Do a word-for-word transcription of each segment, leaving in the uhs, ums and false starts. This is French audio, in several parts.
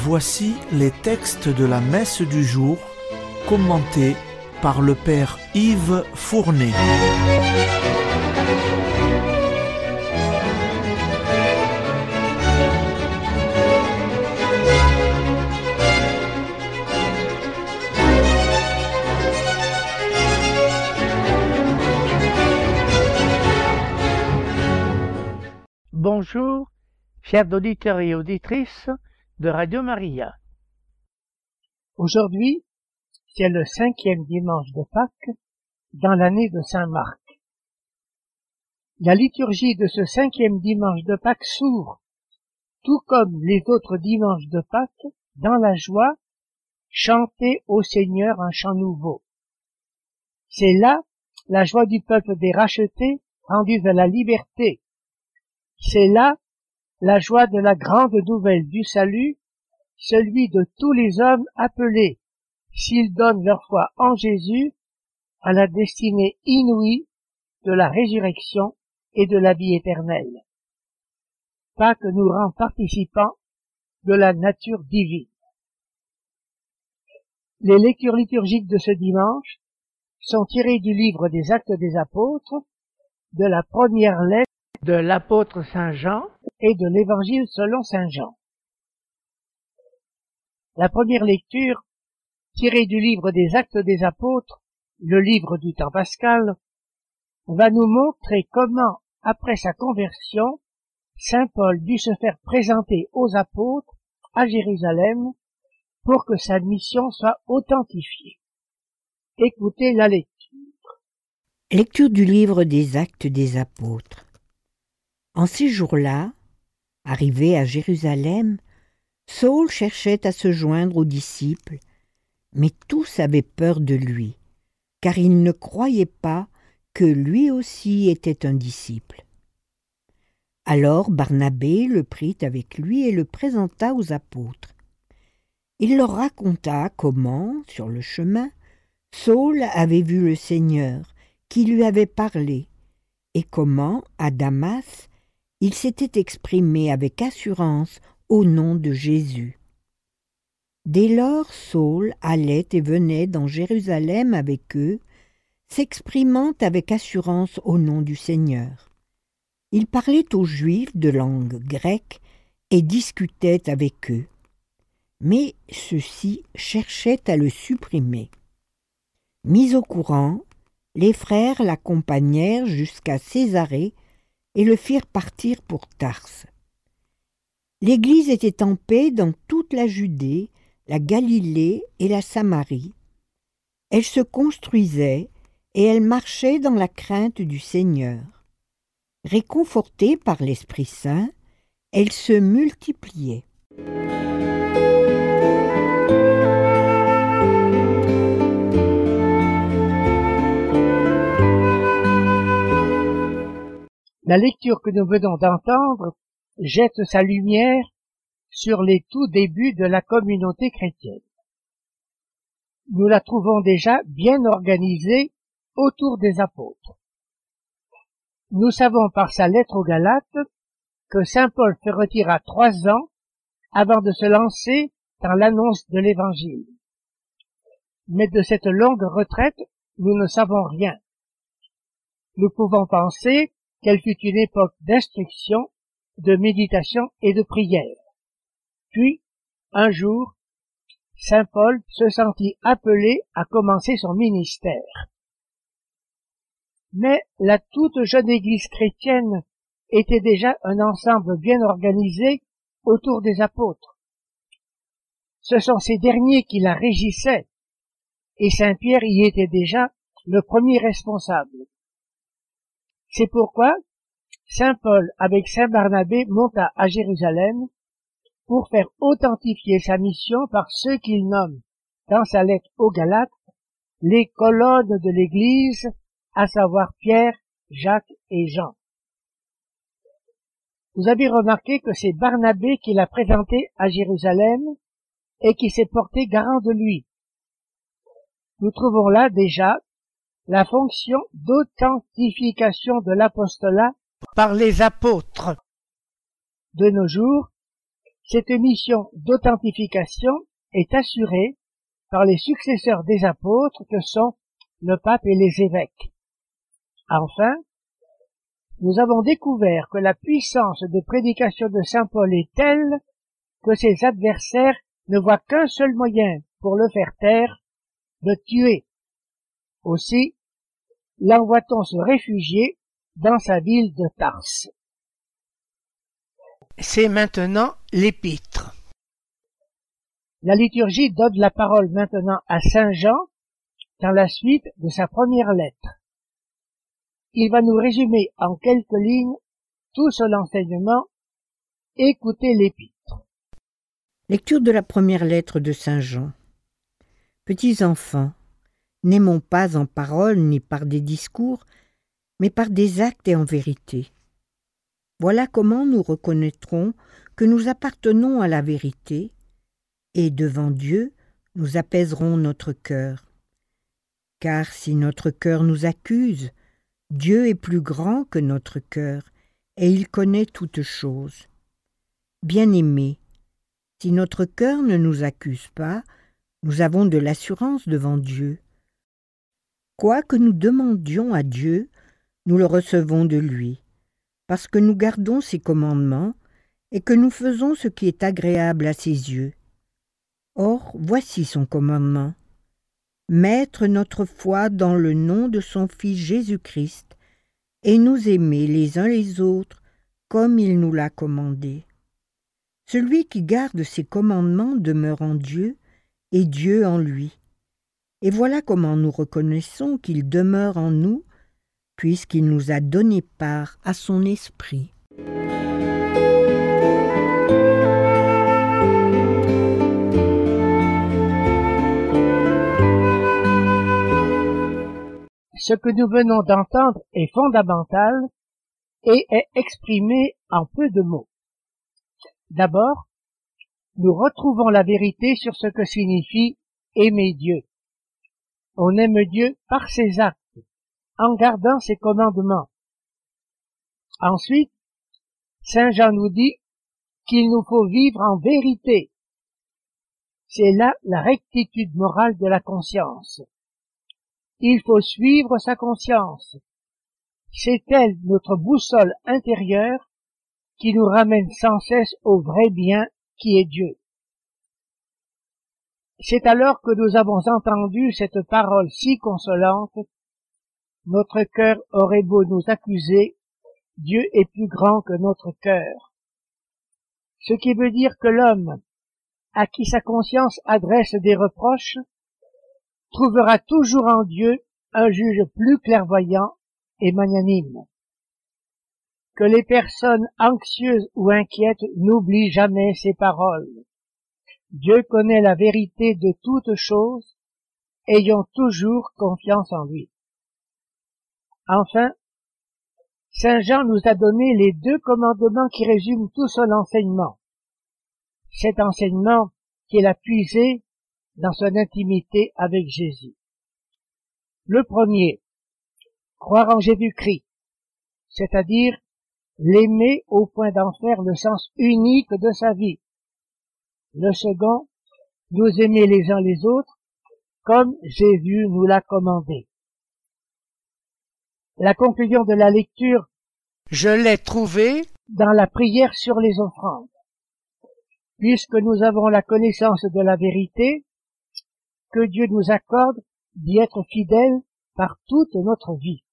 Voici les textes de la messe du jour, commentés par le Père Yves Fournet. Bonjour, chers auditeurs et auditrices de Radio Maria. Aujourd'hui, c'est le cinquième dimanche de Pâques dans l'année de Saint Marc. La liturgie de ce cinquième dimanche de Pâques s'ouvre, tout comme les autres dimanches de Pâques, dans la joie, chanter au Seigneur un chant nouveau. C'est là la joie du peuple des rachetés rendus à la liberté. C'est là la joie de la grande nouvelle du salut, celui de tous les hommes appelés, s'ils donnent leur foi en Jésus, à la destinée inouïe de la résurrection et de la vie éternelle. Pâques nous rend participants de la nature divine. Les lectures liturgiques de ce dimanche sont tirées du livre des Actes des Apôtres, de la première lettre de l'apôtre Saint Jean et de l'Évangile selon Saint Jean. La première lecture, tirée du livre des Actes des Apôtres, le livre du temps pascal, va nous montrer comment, après sa conversion, Saint Paul dut se faire présenter aux apôtres à Jérusalem pour que sa mission soit authentifiée. Écoutez la lecture. Lecture du livre des Actes des Apôtres. En ces jours-là, arrivé à Jérusalem, Saul cherchait à se joindre aux disciples, mais tous avaient peur de lui, car ils ne croyaient pas que lui aussi était un disciple. Alors Barnabé le prit avec lui et le présenta aux apôtres. Il leur raconta comment, sur le chemin, Saul avait vu le Seigneur, qui lui avait parlé, et comment, à Damas, il s'était exprimé avec assurance au nom de Jésus. Dès lors, Saul allait et venait dans Jérusalem avec eux, s'exprimant avec assurance au nom du Seigneur. Il parlait aux Juifs de langue grecque et discutait avec eux. Mais ceux-ci cherchaient à le supprimer. Mis au courant, les frères l'accompagnèrent jusqu'à Césarée et le firent partir pour Tarse. L'Église était en paix dans toute la Judée, la Galilée et la Samarie. Elle se construisait et elle marchait dans la crainte du Seigneur. Réconfortée par l'Esprit Saint, elle se multipliait. La lecture que nous venons d'entendre jette sa lumière sur les tout débuts de la communauté chrétienne. Nous la trouvons déjà bien organisée autour des apôtres. Nous savons par sa lettre aux Galates que saint Paul se retira trois ans avant de se lancer dans l'annonce de l'Évangile. Mais de cette longue retraite, nous ne savons rien. Nous pouvons penser qu'elle fut une époque d'instruction, de méditation et de prière. Puis, un jour, saint Paul se sentit appelé à commencer son ministère. Mais la toute jeune Église chrétienne était déjà un ensemble bien organisé autour des apôtres. Ce sont ces derniers qui la régissaient, et saint Pierre y était déjà le premier responsable. C'est pourquoi saint Paul avec saint Barnabé monta à Jérusalem pour faire authentifier sa mission par ceux qu'il nomme, dans sa lettre aux Galates, les colonnes de l'Église, à savoir Pierre, Jacques et Jean. Vous avez remarqué que c'est Barnabé qui l'a présenté à Jérusalem et qui s'est porté garant de lui. Nous trouvons là déjà la fonction d'authentification de l'apostolat par les apôtres. De nos jours, Cette mission d'authentification est assurée par les successeurs des apôtres que sont le pape et les évêques. Enfin, nous avons découvert que la puissance de prédication de saint Paul est telle que ses adversaires ne voient qu'un seul moyen pour le faire taire, de tuer. Aussi, l'envoie-t-on se réfugier dans sa ville de Tarse. C'est maintenant l'épître. La liturgie donne la parole maintenant à saint Jean dans la suite de sa première lettre. Il va nous résumer en quelques lignes tout son enseignement. Écoutez l'épître. Lecture de la première lettre de saint Jean. Petits enfants, n'aimons pas en parole ni par des discours, mais par des actes et en vérité. Voilà comment nous reconnaîtrons que nous appartenons à la vérité, et devant Dieu, nous apaiserons notre cœur. Car si notre cœur nous accuse, Dieu est plus grand que notre cœur, et il connaît toutes choses. Bien-aimés, si notre cœur ne nous accuse pas, nous avons de l'assurance devant Dieu. Quoi que nous demandions à Dieu, nous le recevons de lui, parce que nous gardons ses commandements et que nous faisons ce qui est agréable à ses yeux. Or, voici son commandement. Mettre notre foi dans le nom de son Fils Jésus-Christ et nous aimer les uns les autres comme il nous l'a commandé. Celui qui garde ses commandements demeure en Dieu et Dieu en lui. Et voilà comment nous reconnaissons qu'il demeure en nous, puisqu'il nous a donné part à son esprit. Ce que nous venons d'entendre est fondamental et est exprimé en peu de mots. D'abord, nous retrouvons la vérité sur ce que signifie aimer Dieu. On aime Dieu par ses actes, en gardant ses commandements. Ensuite, saint Jean nous dit qu'il nous faut vivre en vérité. C'est là la rectitude morale de la conscience. Il faut suivre sa conscience. C'est elle notre boussole intérieure qui nous ramène sans cesse au vrai bien qui est Dieu. C'est alors que nous avons entendu cette parole si consolante. Notre cœur aurait beau nous accuser, Dieu est plus grand que notre cœur. Ce qui veut dire que l'homme, à qui sa conscience adresse des reproches, trouvera toujours en Dieu un juge plus clairvoyant et magnanime. Que les personnes anxieuses ou inquiètes n'oublient jamais ces paroles. Dieu connaît la vérité de toutes choses, ayons toujours confiance en lui. Enfin, saint Jean nous a donné les deux commandements qui résument tout son enseignement. Cet enseignement qu'il a puisé dans son intimité avec Jésus. Le premier, croire en Jésus-Christ, c'est-à-dire l'aimer au point d'en faire le sens unique de sa vie. Le second, nous aimer les uns les autres, comme Jésus nous l'a commandé. La conclusion de la lecture, je l'ai trouvée dans la prière sur les offrandes. Puisque nous avons la connaissance de la vérité, que Dieu nous accorde d'y être fidèles par toute notre vie.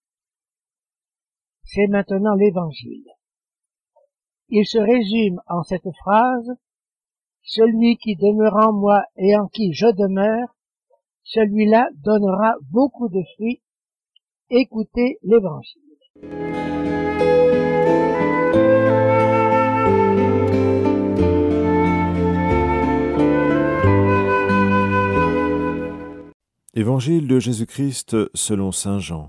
C'est maintenant l'Évangile. Il se résume en cette phrase: celui qui demeure en moi et en qui je demeure, celui-là donnera beaucoup de fruits. Écoutez l'Évangile. Évangile de Jésus-Christ selon saint Jean.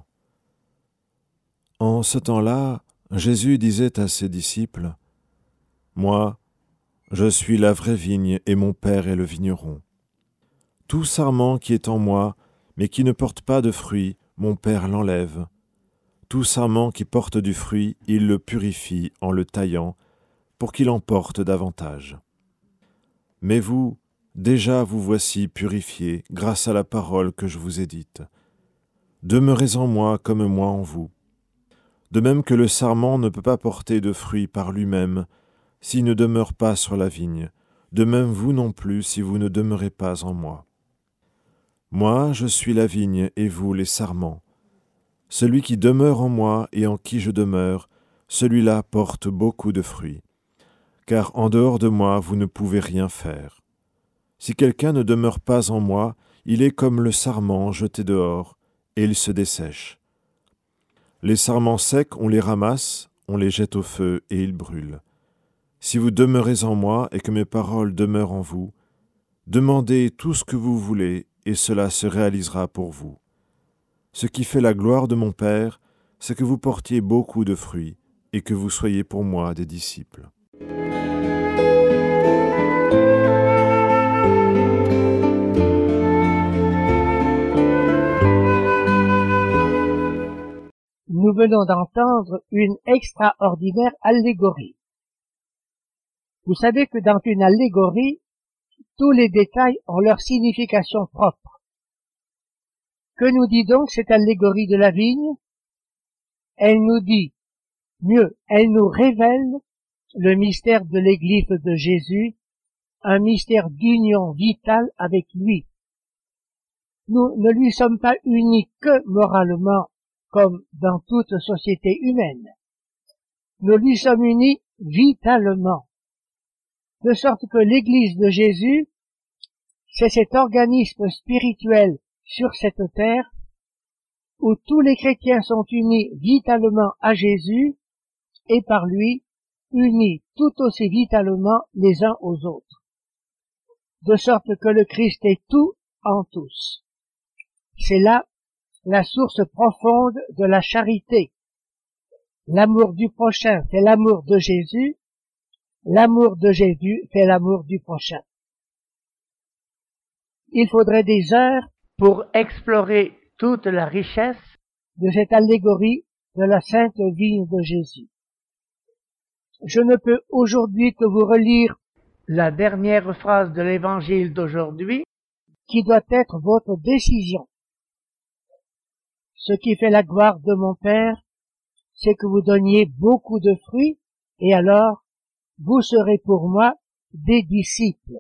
En ce temps-là, Jésus disait à ses disciples: « Moi, je suis la vraie vigne et mon Père est le vigneron. Tout sarment qui est en moi, mais qui ne porte pas de fruit, mon Père l'enlève. Tout sarment qui porte du fruit, il le purifie en le taillant, pour qu'il en porte davantage. Mais vous, déjà vous voici purifiés grâce à la parole que je vous ai dite. Demeurez en moi comme moi en vous. De même que le sarment ne peut pas porter de fruits par lui-même s'il ne demeure pas sur la vigne, de même vous non plus si vous ne demeurez pas en moi. Moi, je suis la vigne et vous les sarments. Celui qui demeure en moi et en qui je demeure, celui-là porte beaucoup de fruits. Car en dehors de moi, vous ne pouvez rien faire. Si quelqu'un ne demeure pas en moi, il est comme le sarment jeté dehors, et il se dessèche. Les sarments secs, on les ramasse, on les jette au feu, et ils brûlent. Si vous demeurez en moi et que mes paroles demeurent en vous, demandez tout ce que vous voulez, et cela se réalisera pour vous. Ce qui fait la gloire de mon Père, c'est que vous portiez beaucoup de fruits, et que vous soyez pour moi des disciples. Nous venons d'entendre une extraordinaire allégorie. Vous savez que dans une allégorie, tous les détails ont leur signification propre. Que nous dit donc cette allégorie de la vigne? Elle nous dit, mieux, elle nous révèle le mystère de l'Église de Jésus, un mystère d'union vitale avec lui. Nous ne lui sommes pas unis que moralement, comme dans toute société humaine. Nous lui sommes unis vitalement. De sorte que l'Église de Jésus, c'est cet organisme spirituel sur cette terre où tous les chrétiens sont unis vitalement à Jésus et par lui unis tout aussi vitalement les uns aux autres. De sorte que le Christ est tout en tous. C'est là la source profonde de la charité. L'amour du prochain fait l'amour de Jésus. L'amour de Jésus fait l'amour du prochain. Il faudrait des heures pour explorer toute la richesse de cette allégorie de la sainte vigne de Jésus. Je ne peux aujourd'hui que vous relire la dernière phrase de l'évangile d'aujourd'hui, qui doit être votre décision. Ce qui fait la gloire de mon Père, c'est que vous donniez beaucoup de fruits, et alors vous serez pour moi des disciples.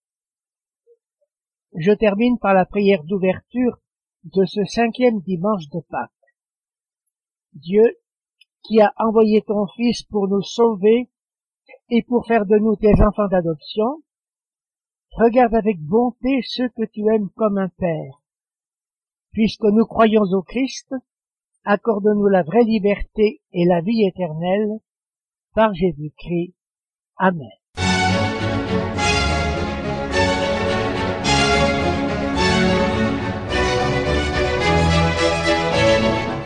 Je termine par la prière d'ouverture de ce cinquième dimanche de Pâques. Dieu, qui a envoyé ton Fils pour nous sauver et pour faire de nous tes enfants d'adoption, regarde avec bonté ceux que tu aimes comme un Père. Puisque nous croyons au Christ, accorde-nous la vraie liberté et la vie éternelle par Jésus-Christ. Amen.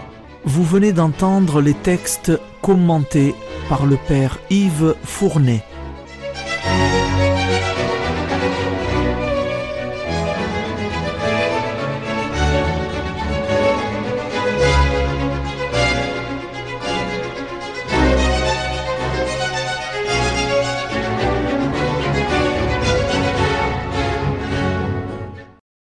Vous venez d'entendre les textes commentés par le Père Yves Fournet.